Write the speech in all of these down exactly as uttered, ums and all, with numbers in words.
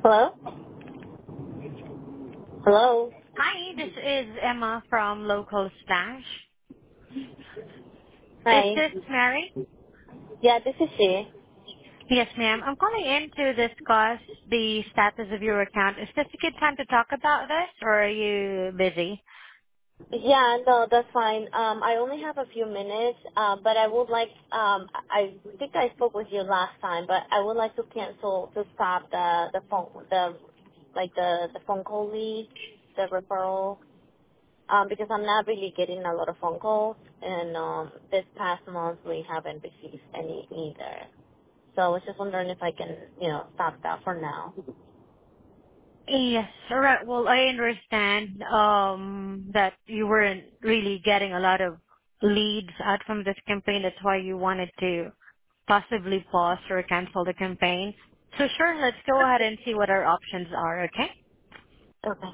Hello? Hello? Hi, this is Emma from Local Stash. Is Hi. this Mary? Yeah, this is she. Yes, ma'am. I'm calling in to discuss the status of your account. Is this a good time to talk about this, or are you busy? Yeah, no, that's fine. Um, I only have a few minutes, uh, but I would like, um, I think I spoke with you last time, but I would like to cancel, to stop the, the phone, the, like the, the phone call lead, the referral, um, because I'm not really getting a lot of phone calls, and, um, this past month we haven't received any either. So I was just wondering if I can, you know, stop that for now. Yes. All right. Well, I understand um, that you weren't really getting a lot of leads out from this campaign. That's why you wanted to possibly pause or cancel the campaign. So sure, let's go ahead and see what our options are, okay? Okay.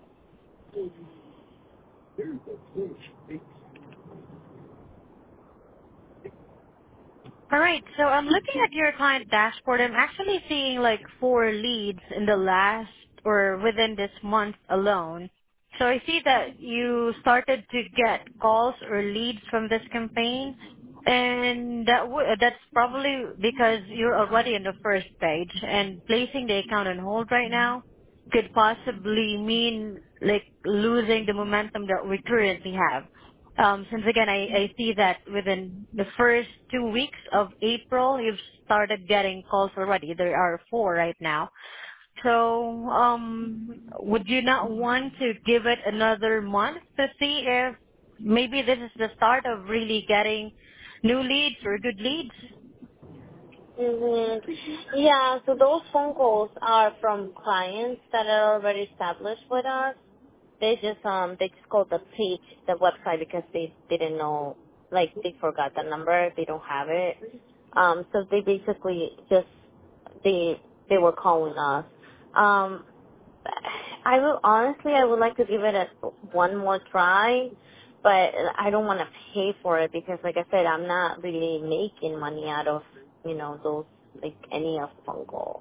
All right. So I'm looking at your client dashboard. I'm actually seeing like four leads in the last or within this month alone. So I see that you started to get calls or leads from this campaign, and that w- that's probably because you're already on the first page, and placing the account on hold right now could possibly mean like losing the momentum that we currently have. Um, since again, I, I see that within the first two weeks of April, you've started getting calls already. There are four right now. So, um, would you not want to give it another month to see if maybe this is the start of really getting new leads or good leads? hmm Yeah, so those phone calls are from clients that are already established with us. They just um they just called the page the website because they didn't know, like they forgot the number, they don't have it. Um so they basically just they they were calling us. Um I will honestly I would like to give it a one more try, but I don't want to pay for it because like I said I'm not really making money out of, you know, those like any of the phone calls.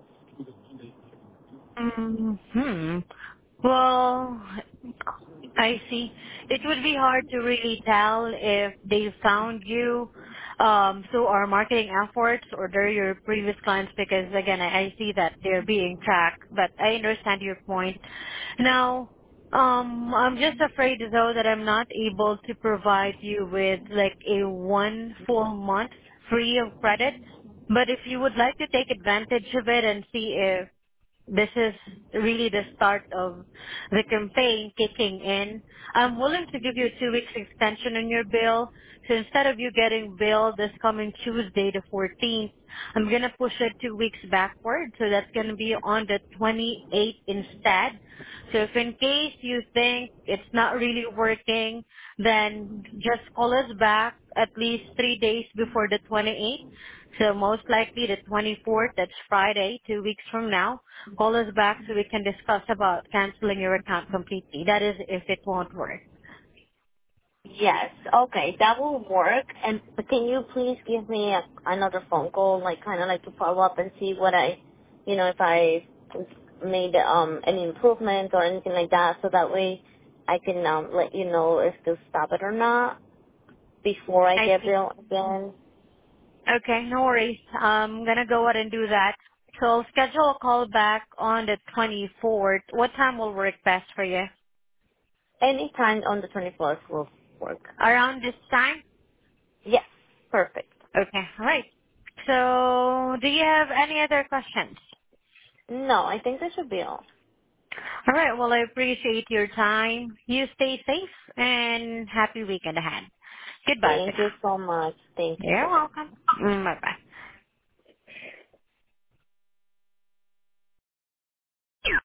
Hmm. Well, I see. It would be hard to really tell if they found you um, through our marketing efforts or they're your previous clients because again, I, I see that they're being tracked, but I understand your point. Now, um, I'm just afraid though that I'm not able to provide you with like a one full month free of credit. But if you would like to take advantage of it and see if this is really the start of the campaign kicking in. I'm willing to give you a two weeks extension on your bill. So instead of you getting billed this coming Tuesday, the fourteenth, I'm going to push it two weeks backward. So that's going to be on the twenty-eighth instead. So if in case you think it's not really working, then just call us back at least three days before the twenty-eighth. So most likely the twenty-fourth, that's Friday, two weeks from now. Call us back so we can discuss about canceling your account completely. That is if it won't work. Yes, okay, that will work. And but can you please give me a, another phone call, like kind of like to follow up and see what I, you know, if I made um any improvement or anything like that, so that way I can um let you know if to stop it or not before I I get see. bill again. Okay, no worries. I'm gonna go ahead and do that. So I'll schedule a call back on the twenty-fourth. What time will work best for you? Anytime on the twenty-fourth will work. Around this time? Yes, perfect. Okay, alright. So, do you have any other questions? No, I think that should be all. Alright, well I appreciate your time. You stay safe and happy weekend ahead. Goodbye for Thank now. you so much. Thank you. You're Bye bye. welcome. Mm, bye bye.